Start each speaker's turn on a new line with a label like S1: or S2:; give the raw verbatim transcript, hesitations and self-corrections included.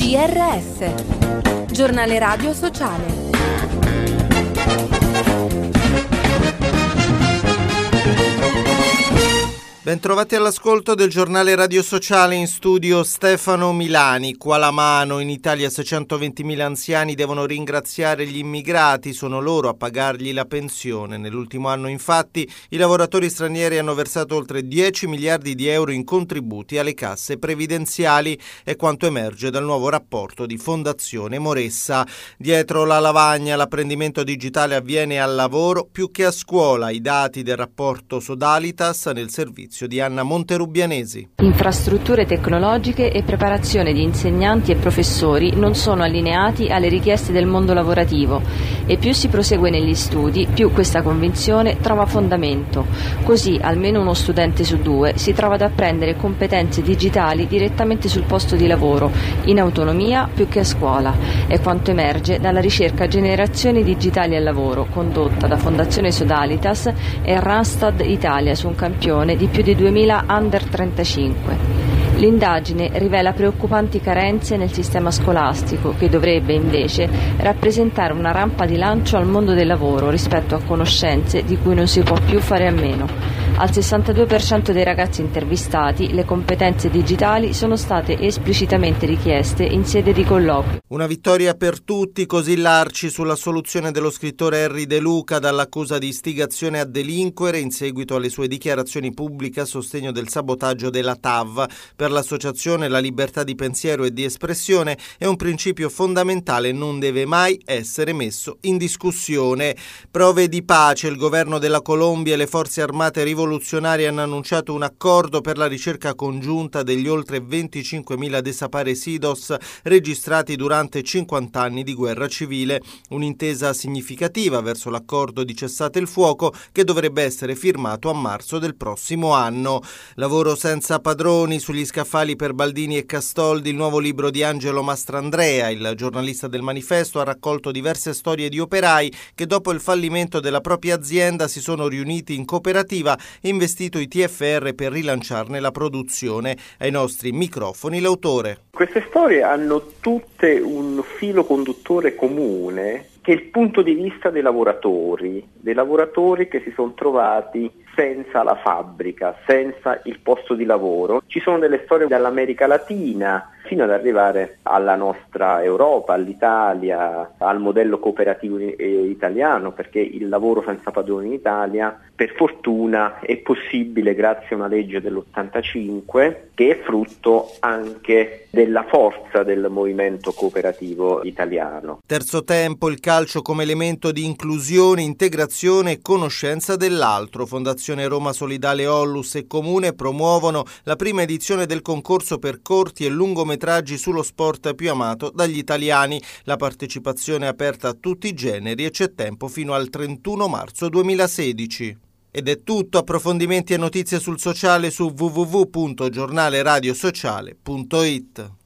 S1: G R S, Giornale Radio Sociale.
S2: Bentrovati all'ascolto del giornale Radio Sociale, in studio Stefano Milani. Qua la mano, in Italia seicentoventimila anziani devono ringraziare gli immigrati, sono loro a pagargli la pensione. Nell'ultimo anno infatti i lavoratori stranieri hanno versato oltre dieci miliardi di euro in contributi alle casse previdenziali, è quanto emerge dal nuovo rapporto di Fondazione Moressa. Dietro la lavagna l'apprendimento digitale avviene al lavoro più che a scuola, i dati del rapporto Sodalitas nel servizio di Anna Monterubianesi.
S3: Infrastrutture tecnologiche e preparazione di insegnanti e professori non sono allineati alle richieste del mondo lavorativo e più si prosegue negli studi, più questa convinzione trova fondamento. Così almeno uno studente su due si trova ad apprendere competenze digitali direttamente sul posto di lavoro, in autonomia più che a scuola. È quanto emerge dalla ricerca Generazioni Digitali al Lavoro, condotta da Fondazione Sodalitas e Randstad Italia su un campione di più di duemila under trentacinque. L'indagine rivela preoccupanti carenze nel sistema scolastico, che dovrebbe invece rappresentare una rampa di lancio al mondo del lavoro rispetto a conoscenze di cui non si può più fare a meno. Al sessantadue per cento dei ragazzi intervistati le competenze digitali sono state esplicitamente richieste in sede di colloqui.
S2: Una vittoria per tutti, così l'Arci sulla soluzione dello scrittore Henry De Luca dall'accusa di istigazione a delinquere in seguito alle sue dichiarazioni pubbliche a sostegno del sabotaggio della T A V. Per l'associazione la libertà di pensiero e di espressione è un principio fondamentale e non deve mai essere messo in discussione. Prove di pace, il governo della Colombia e le forze armate rivoluzionarie hanno annunciato un accordo per la ricerca congiunta degli oltre venticinquemila desaparecidos registrati durante cinquanta anni di guerra civile, un'intesa significativa verso l'accordo di cessate il fuoco che dovrebbe essere firmato a marzo del prossimo anno. Lavoro senza padroni, sugli scaffali per Baldini e Castoldi, il nuovo libro di Angelo Mastrandrea. Il giornalista del Manifesto ha raccolto diverse storie di operai che dopo il fallimento della propria azienda si sono riuniti in cooperativa e investito i T F R per rilanciarne la produzione. Ai nostri microfoni l'autore.
S4: Queste storie hanno tutte un filo conduttore comune, che è il punto di vista dei lavoratori, dei lavoratori che si sono trovati senza la fabbrica, senza il posto di lavoro. Ci sono delle storie dall'America Latina fino ad arrivare alla nostra Europa, all'Italia, al modello cooperativo italiano, perché il lavoro senza padroni in Italia per fortuna è possibile grazie a una legge dell'ottantacinque che è frutto anche della forza del movimento cooperativo italiano.
S2: Terzo tempo, il calcio come elemento di inclusione, integrazione e conoscenza dell'altro. Fondazione Roma Solidale Ollus e Comune promuovono la prima edizione del concorso per corti e lungometraggi sullo sport più amato dagli italiani. La partecipazione è aperta a tutti i generi e c'è tempo fino al trentuno marzo duemilasedici. Ed è tutto, approfondimenti e notizie sul sociale su w w w punto giornale radio sociale punto it.